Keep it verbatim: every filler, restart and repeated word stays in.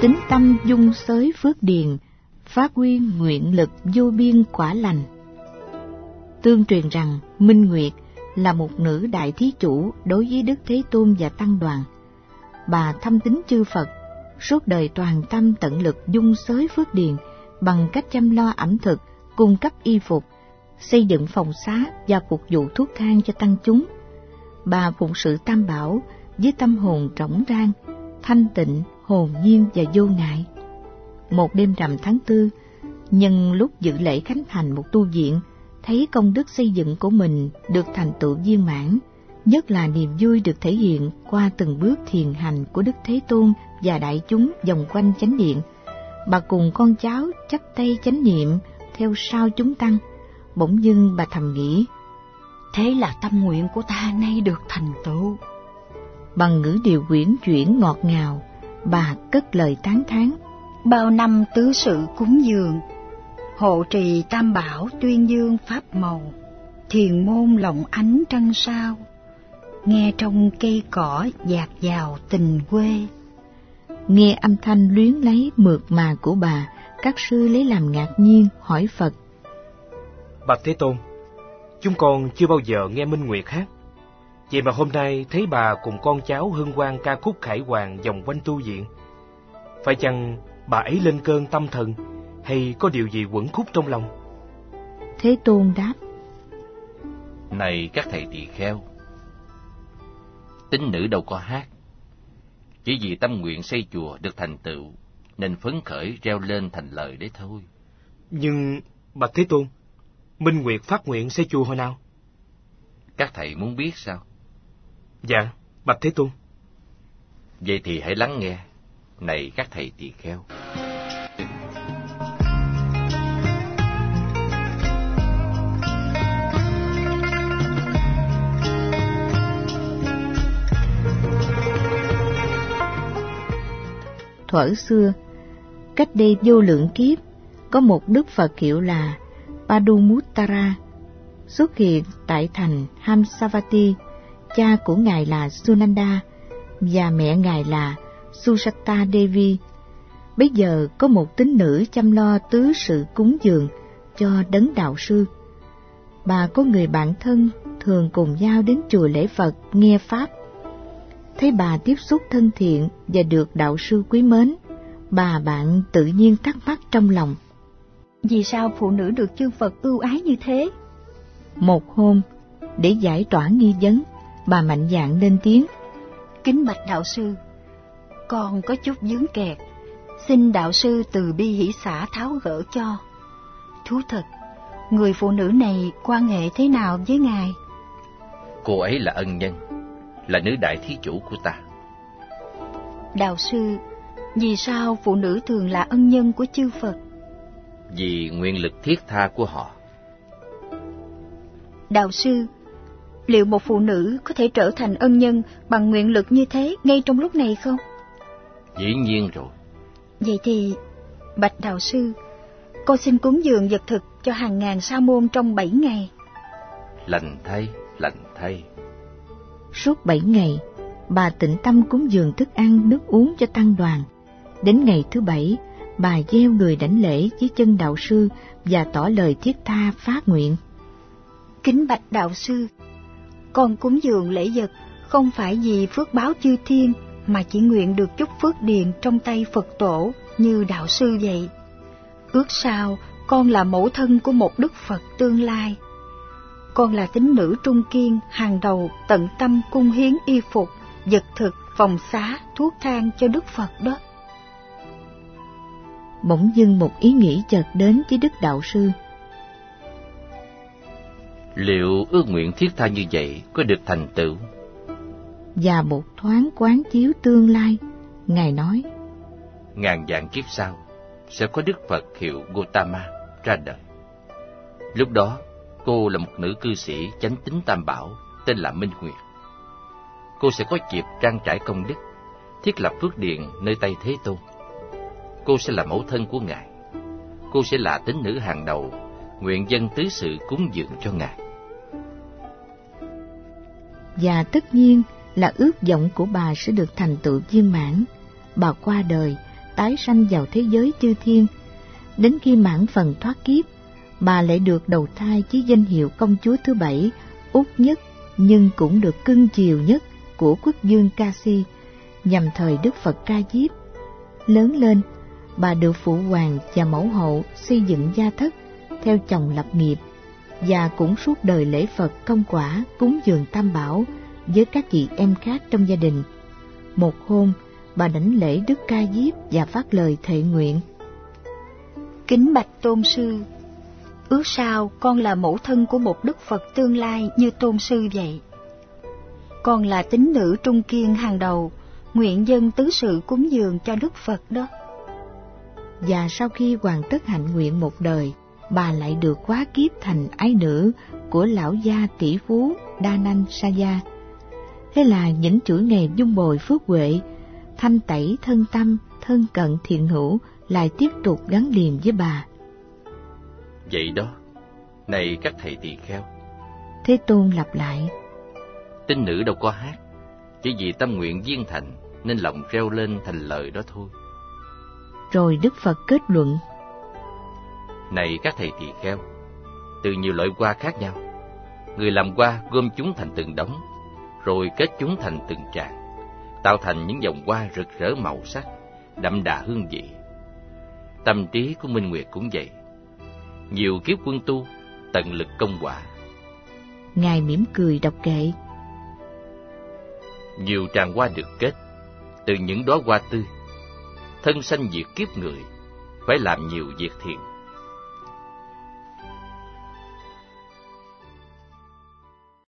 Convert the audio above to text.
tín tâm dung xới phước điền, phát huy nguyện lực vô biên quả lành. Tương truyền rằng Minh Nguyệt là một nữ đại thí chủ đối với Đức Thế Tôn và tăng đoàn. Bà thâm tín chư Phật, suốt đời toàn tâm tận lực dung xới phước điền bằng cách chăm lo ẩm thực, cung cấp y phục, xây dựng phòng xá và phục vụ thuốc thang cho tăng chúng. Bà phụng sự Tam Bảo với tâm hồn rỗng rang, thanh tịnh, hồn nhiên và vô ngại. Một đêm rằm tháng tư, nhân lúc dự lễ khánh thành một tu viện, thấy công đức xây dựng của mình được thành tựu viên mãn, nhất là niềm vui được thể hiện qua từng bước thiền hành của Đức Thế Tôn và đại chúng vòng quanh chánh điện. Bà cùng con cháu chắp tay chánh niệm theo sau chúng tăng. Bỗng dưng bà thầm nghĩ, thế là tâm nguyện của ta nay được thành tựu. Bằng ngữ điệu uyển chuyển ngọt ngào, bà cất lời tán thán: bao năm tứ sự cúng dường, hộ trì Tam Bảo tuyên dương pháp màu, thiền môn lộng ánh trăng sao, nghe trong cây cỏ dạt dào tình quê. Nghe âm thanh luyến lấy mượt mà của bà, các sư lấy làm ngạc nhiên hỏi Phật: Bạch Thế Tôn, chúng con chưa bao giờ nghe Minh Nguyệt hát, vậy mà hôm nay thấy bà cùng con cháu hân hoan ca khúc khải hoàn vòng quanh tu viện. Phải chăng bà ấy lên cơn tâm thần, hay có điều gì quẩn khúc trong lòng? Thế Tôn đáp: Này các thầy tỳ kheo, tín nữ đâu có hát, chỉ vì tâm nguyện xây chùa được thành tựu nên phấn khởi reo lên thành lời đấy thôi. Nhưng Bạch Thế Tôn, Minh Nguyệt phát nguyện xây chùa hồi nào? Các thầy muốn biết sao? Dạ, Bạch Thế Tôn. Vậy thì hãy lắng nghe, này các thầy tỳ kheo. Thuở xưa, cách đây vô lượng kiếp, có một đức Phật hiệu là Padumuttara xuất hiện tại thành Hamsavati. Cha của ngài là Sunanda và mẹ ngài là Susatta Devi. Bây giờ có một tín nữ chăm lo tứ sự cúng dường cho đấng đạo sư. Bà có người bạn thân thường cùng nhau đến chùa lễ Phật nghe pháp. Thấy bà tiếp xúc thân thiện và được đạo sư quý mến, bà bạn tự nhiên thắc mắc trong lòng: vì sao phụ nữ được chư Phật ưu ái như thế? Một hôm, để giải tỏa nghi vấn, bà mạnh dạn lên tiếng: kính bạch đạo sư, con có chút vướng kẹt, xin đạo sư từ bi hỷ xả tháo gỡ cho. Thú thật, người phụ nữ này quan hệ thế nào với ngài? Cô ấy là ân nhân, là nữ đại thí chủ của ta. Đạo sư, vì sao phụ nữ thường là ân nhân của chư Phật? Vì nguyện lực thiết tha của họ. Đạo sư, liệu một phụ nữ có thể trở thành ân nhân bằng nguyện lực như thế ngay trong lúc này không? Dĩ nhiên rồi. Vậy thì, bạch đạo sư, con xin cúng dường vật thực cho hàng ngàn sa môn trong bảy ngày. Lành thay, lành thay. Suốt bảy ngày, bà tịnh tâm cúng dường thức ăn, nước uống cho tăng đoàn. Đến ngày thứ bảy, bà gieo người đảnh lễ dưới chân đạo sư và tỏ lời thiết tha phát nguyện: kính bạch đạo sư, con cúng dường lễ vật không phải vì phước báo chư thiên, mà chỉ nguyện được chút phước điền trong tay Phật tổ như đạo sư vậy. Ước sao con là mẫu thân của một đức Phật tương lai. Con là tín nữ trung kiên, hàng đầu tận tâm cung hiến y phục, vật thực, phòng xá, thuốc thang cho đức Phật đó. Bỗng dưng một ý nghĩ chợt đến với đức đạo sư: liệu ước nguyện thiết tha như vậy có được thành tựu? Và một thoáng quán chiếu tương lai, ngài nói: ngàn vạn kiếp sau sẽ có đức Phật hiệu Gautama ra đời. Lúc đó cô là một nữ cư sĩ chánh tín Tam Bảo tên là Minh Nguyệt. Cô sẽ có dịp trang trải công đức, thiết lập phước điền nơi tay Thế Tôn. Cô sẽ là mẫu thân của ngài. Cô sẽ là tín nữ hàng đầu, nguyện dâng tứ sự cúng dường cho ngài. Và tất nhiên là ước vọng của bà sẽ được thành tựu viên mãn. Bà qua đời tái sanh vào thế giới chư thiên. Đến khi mãn phần thoát kiếp, bà lại được đầu thai với danh hiệu công chúa thứ bảy, út nhất nhưng cũng được cưng chiều nhất của quốc vương Kasi, nhằm thời Đức Phật Ca Diếp. Lớn lên, bà được phụ hoàng và mẫu hậu xây dựng gia thất, theo chồng lập nghiệp, và cũng suốt đời lễ Phật công quả cúng dường Tam Bảo với các chị em khác trong gia đình. Một hôm, bà đảnh lễ Đức Ca Diếp và phát lời thệ nguyện: Kính bạch Tôn sư, ước sao con là mẫu thân của một Đức Phật tương lai như Tôn sư vậy. Con là tín nữ trung kiên hàng đầu, nguyện dâng tứ sự cúng dường cho Đức Phật đó. Và sau khi hoàn tất hạnh nguyện một đời, bà lại được hóa kiếp thành ái nữ của lão gia tỷ phú Đa Nanh Saya. Thế là những chuỗi ngày dung bồi phước huệ, thanh tẩy thân tâm, thân cận thiện hữu lại tiếp tục gắn liền với bà. Vậy đó, này các thầy tỳ kheo. Thế Tôn lặp lại: Tín nữ đâu có hát, chỉ vì tâm nguyện viên thành nên lòng reo lên thành lời đó thôi. Rồi Đức Phật kết luận: Này các thầy tỳ kheo, từ nhiều loại hoa khác nhau, người làm hoa gom chúng thành từng đống, rồi kết chúng thành từng tràng, tạo thành những vòng hoa rực rỡ màu sắc, đậm đà hương vị. Tâm trí của Minh Nguyệt cũng vậy, nhiều kiếp quân tu, tận lực công quả. Ngài mỉm cười đọc kệ: Nhiều tràng hoa được kết từ những đóa hoa tươi. Thân sanh diệt kiếp người, phải làm nhiều việc thiện,